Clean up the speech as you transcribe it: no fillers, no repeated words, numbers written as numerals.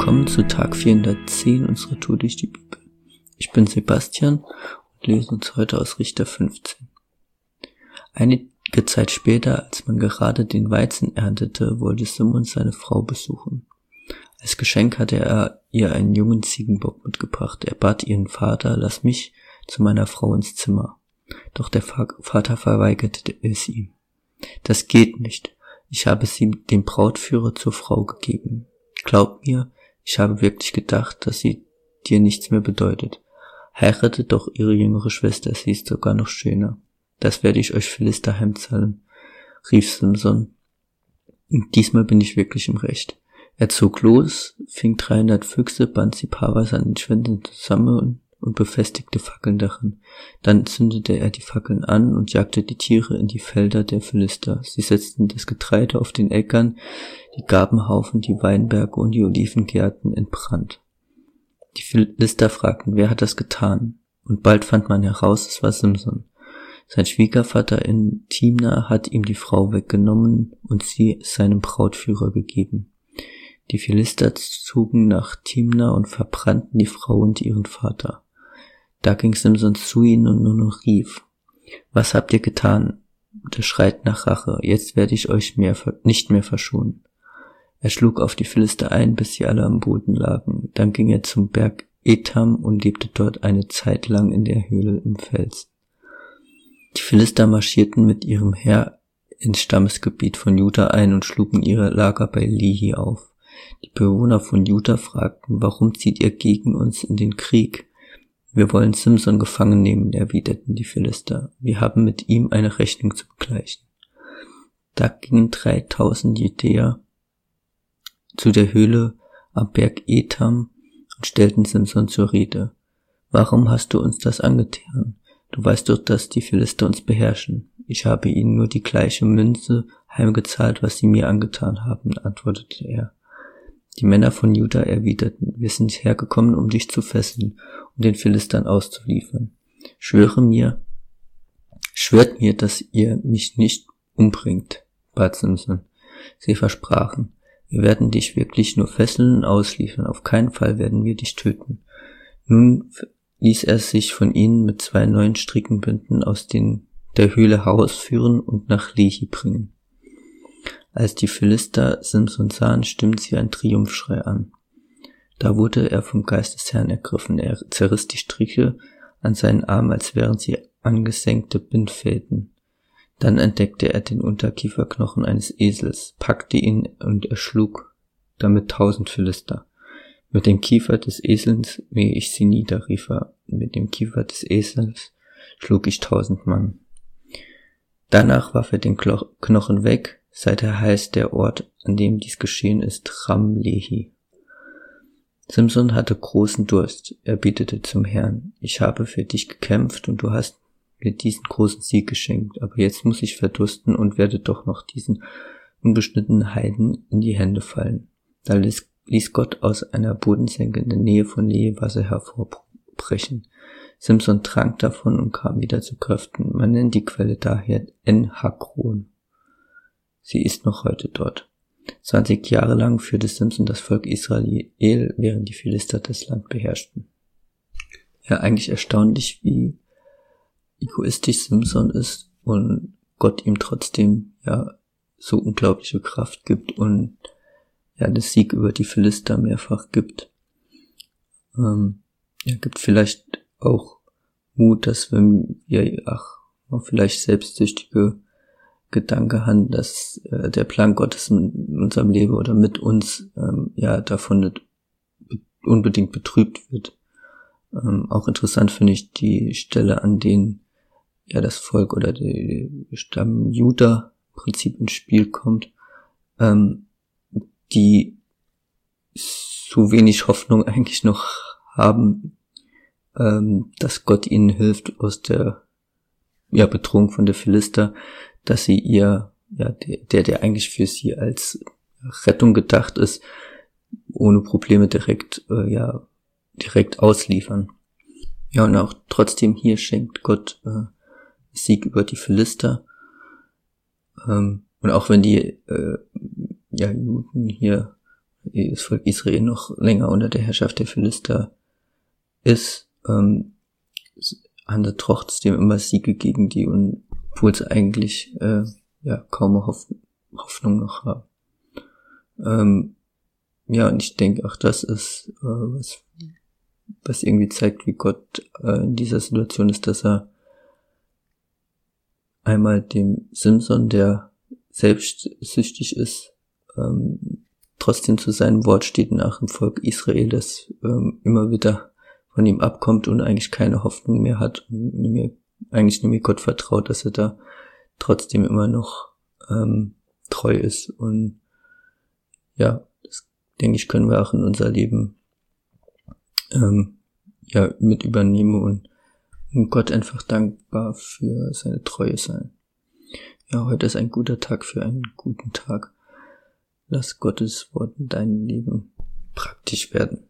Willkommen zu Tag 410 unserer Tour durch die Bibel. Ich bin Sebastian und lese uns heute aus Richter 15. Einige Zeit später, als man gerade den Weizen erntete, wollte Simon seine Frau besuchen. Als Geschenk hatte er ihr einen jungen Ziegenbock mitgebracht. Er bat ihren Vater, lass mich zu meiner Frau ins Zimmer. Doch der Vater verweigerte es ihm. Das geht nicht. Ich habe sie dem Brautführer zur Frau gegeben. Glaub mir, ich habe wirklich gedacht, dass sie dir nichts mehr bedeutet. Heirate doch ihre jüngere Schwester, sie ist sogar noch schöner. Das werde ich euch Philister heimzahlen, rief Simson. Und diesmal bin ich wirklich im Recht. Er zog los, fing 300 Füchse, band sie paarweise an den Schwänzen zusammen und befestigte Fackeln darin. Dann zündete er die Fackeln an und jagte die Tiere in die Felder der Philister. Sie setzten das Getreide auf den Äckern, die Garbenhaufen, die Weinberge und die Olivengärten in Brand. Die Philister fragten, wer hat das getan? Und bald fand man heraus, es war Simson. Sein Schwiegervater in Timna hat ihm die Frau weggenommen und sie seinem Brautführer gegeben. Die Philister zogen nach Timna und verbrannten die Frau und ihren Vater. Da ging Simson zu ihnen und nur noch rief, was habt ihr getan? Der schreit nach Rache, jetzt werde ich euch nicht mehr verschonen. Er schlug auf die Philister ein, bis sie alle am Boden lagen. Dann ging er zum Berg Etam und lebte dort eine Zeit lang in der Höhle im Fels. Die Philister marschierten mit ihrem Heer ins Stammesgebiet von Juda ein und schlugen ihre Lager bei Lehi auf. Die Bewohner von Juda fragten, warum zieht ihr gegen uns in den Krieg? Wir wollen Simson gefangen nehmen, erwiderten die Philister. Wir haben mit ihm eine Rechnung zu begleichen. Da gingen 3000 Judäer zu der Höhle am Berg Etam und stellten Simson zur Rede. Warum hast du uns das angetan? Du weißt doch, dass die Philister uns beherrschen. Ich habe ihnen nur die gleiche Münze heimgezahlt, was sie mir angetan haben, antwortete er. Die Männer von Juda erwiderten, wir sind hergekommen, um dich zu fesseln und den Philistern auszuliefern. Schwört mir, dass ihr mich nicht umbringt, bat Simson. Sie versprachen, wir werden dich wirklich nur fesseln und ausliefern, auf keinen Fall werden wir dich töten. Nun ließ er sich von ihnen mit 2 neuen Strickenbinden aus der Höhle herausführen und nach Lehi bringen. Als die Philister Simson sahen, stimmten sie einen Triumphschrei an. Da wurde er vom Geist des Herrn ergriffen. Er zerriss die Stricke an seinen Armen, als wären sie angesenkte Bindfäden. Dann entdeckte er den Unterkieferknochen eines Esels, packte ihn und erschlug damit 1000 Philister. Mit dem Kiefer des Esels mähe ich sie nieder, rief er. Mit dem Kiefer des Esels schlug ich 1000 Mann. Danach warf er den Knochen weg. Seither heißt der Ort, an dem dies geschehen ist, Ram-Lehi. Simson hatte großen Durst. Er betete zum Herrn. Ich habe für dich gekämpft und du hast mir diesen großen Sieg geschenkt. Aber jetzt muss ich verdursten und werde doch noch diesen unbeschnittenen Heiden in die Hände fallen. Da ließ Gott aus einer Bodensenke in der Nähe von Lehi Wasser hervorbrechen. Simson trank davon und kam wieder zu Kräften. Man nennt die Quelle daher En-Hakron. Sie ist noch heute dort. 20 Jahre lang führte Simson das Volk Israel, während die Philister das Land beherrschten. Ja, eigentlich erstaunlich, wie egoistisch Simson ist und Gott ihm trotzdem ja so unglaubliche Kraft gibt und ja den Sieg über die Philister mehrfach gibt. Gibt vielleicht auch Mut, dass wenn wir vielleicht selbstsüchtige Gedanke haben, dass der Plan Gottes in unserem Leben oder mit uns davon nicht unbedingt betrübt wird. Auch interessant finde ich die Stelle, an denen das Volk oder der Stamm Juda im Prinzip ins Spiel kommt, die so wenig Hoffnung eigentlich noch haben, dass Gott ihnen hilft aus der Bedrohung von der Philister, dass sie der eigentlich für sie als Rettung gedacht ist, ohne Probleme direkt ausliefern. Ja, und auch trotzdem hier schenkt Gott Sieg über die Philister. Und auch wenn die Juden hier das Volk Israel noch länger unter der Herrschaft der Philister ist, haben sie trotzdem immer Siege gegen die, und obwohl sie eigentlich kaum Hoffnung noch haben. Und ich denke auch, das ist was irgendwie zeigt, wie Gott in dieser Situation ist, dass er einmal dem Simson, der selbstsüchtig ist, trotzdem zu seinem Wort steht nach dem Volk Israel, das immer wieder von ihm abkommt und eigentlich keine Hoffnung mehr hat und eigentlich nur mehr Gott vertraut, dass er da trotzdem immer noch treu ist. Und ja, das denke ich, können wir auch in unser Leben mit übernehmen und Gott einfach dankbar für seine Treue sein. Ja, heute ist ein guter Tag für einen guten Tag. Lass Gottes Wort in deinem Leben praktisch werden.